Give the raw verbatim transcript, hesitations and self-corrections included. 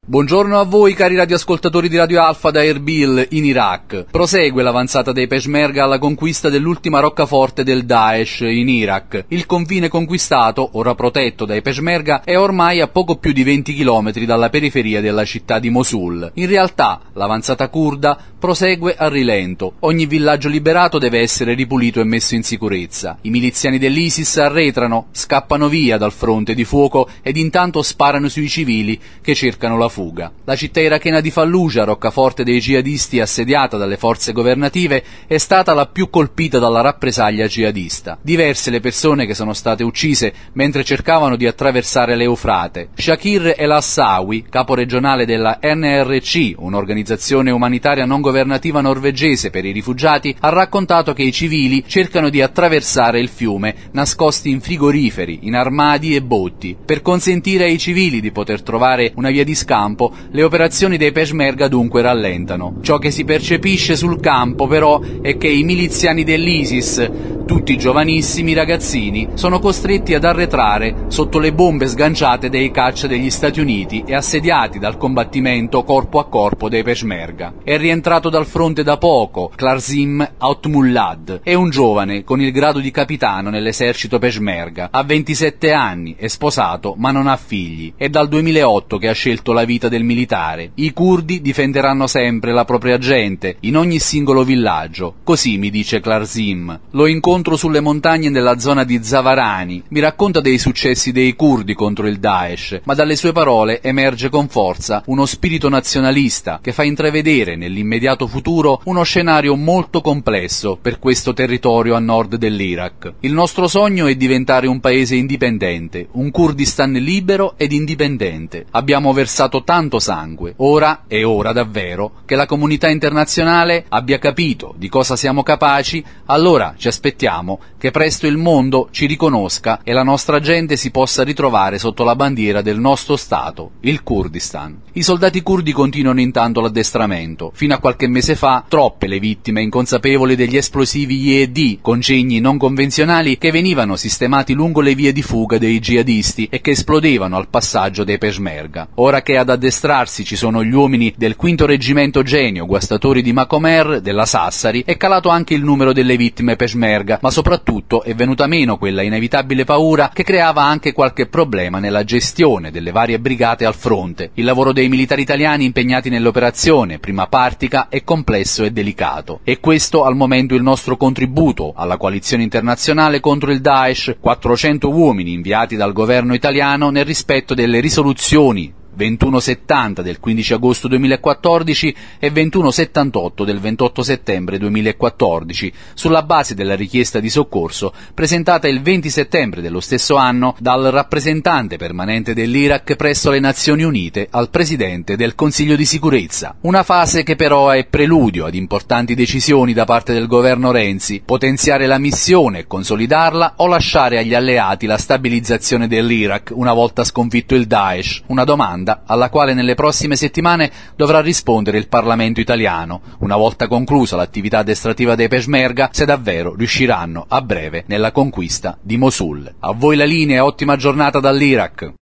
Buongiorno a voi cari radioascoltatori di Radio Alfa da Erbil in Iraq. Prosegue l'avanzata dei Peshmerga alla conquista dell'ultima roccaforte del Daesh in Iraq. Il confine conquistato, ora protetto dai Peshmerga, è ormai a poco più di venti chilometri dalla periferia della città di Mosul. In realtà l'avanzata curda prosegue a rilento. Ogni villaggio liberato deve essere ripulito e messo in sicurezza. I miliziani dell'ISIS arretrano, scappano via dal fronte di fuoco ed intanto sparano sui civili che cercano la fuga. La città irachena di Fallujah, roccaforte dei jihadisti assediata dalle forze governative, è stata la più colpita dalla rappresaglia jihadista. Diverse le persone che sono state uccise mentre cercavano di attraversare l'Eufrate. Shakir El-Assawi, capo regionale della N R C, un'organizzazione umanitaria non governativa norvegese per i rifugiati, ha raccontato che i civili cercano di attraversare il fiume nascosti in frigoriferi, in armadi e botti. Per consentire ai civili di poter trovare una via di scampo, le operazioni dei Peshmerga dunque rallentano. Ciò che si percepisce sul campo però è che i miliziani dell'ISIS, tutti giovanissimi ragazzini, sono costretti ad arretrare sotto le bombe sganciate dei caccia degli Stati Uniti e assediati dal combattimento corpo a corpo dei Peshmerga. È rientrato dal fronte da poco Klarzim Autmullad, è un giovane con il grado di capitano nell'esercito Peshmerga, ha ventisette anni, è sposato ma non ha figli, è dal duemilaotto che ha scelto la vita del militare. I curdi difenderanno sempre la propria gente, in ogni singolo villaggio, così mi dice Klarzim. Lo incontro sulle montagne nella zona di Zavarani, mi racconta dei successi dei curdi contro il Daesh, ma dalle sue parole emerge con forza uno spirito nazionalista che fa intravedere nell'immediato futuro uno scenario molto complesso per questo territorio a nord dell'Iraq. Il nostro sogno è diventare un paese indipendente, un Kurdistan libero ed indipendente. Abbiamo versato tanto sangue, ora è ora davvero che la comunità internazionale abbia capito di cosa siamo capaci, allora ci aspettiamo che presto il mondo ci riconosca e la nostra gente si possa ritrovare sotto la bandiera del nostro Stato, il Kurdistan. I soldati curdi continuano intanto l'addestramento. Fino a qualche mese fa, troppe le vittime inconsapevoli degli esplosivi I E D, congegni non convenzionali che venivano sistemati lungo le vie di fuga dei jihadisti e che esplodevano al passaggio dei Peshmerga. Ora che ad addestrarsi ci sono gli uomini del quinto reggimento Genio, guastatori di Macomer, della Sassari, è calato anche il numero delle vittime Peshmerga, ma soprattutto è venuta meno quella inevitabile paura che creava anche qualche problema nella gestione delle varie brigate al fronte. Il lavoro dei militari italiani impegnati nell'operazione prima Partica è complesso e delicato. E questo al momento il nostro contributo alla coalizione internazionale contro il Daesh, quattrocento uomini inviati dal governo italiano nel rispetto delle risoluzioni ventuno settanta del quindici agosto duemilaquattordici e ventuno settantotto del ventotto settembre duemilaquattordici, sulla base della richiesta di soccorso presentata il venti settembre dello stesso anno dal rappresentante permanente dell'Iraq presso le Nazioni Unite al Presidente del Consiglio di Sicurezza. Una fase che però è preludio ad importanti decisioni da parte del governo Renzi: potenziare la missione e consolidarla o lasciare agli alleati la stabilizzazione dell'Iraq una volta sconfitto il Daesh. Una domanda alla quale nelle prossime settimane dovrà rispondere il Parlamento italiano, una volta conclusa l'attività addestrativa dei Peshmerga, se davvero riusciranno a breve nella conquista di Mosul. A voi la linea e ottima giornata dall'Iraq.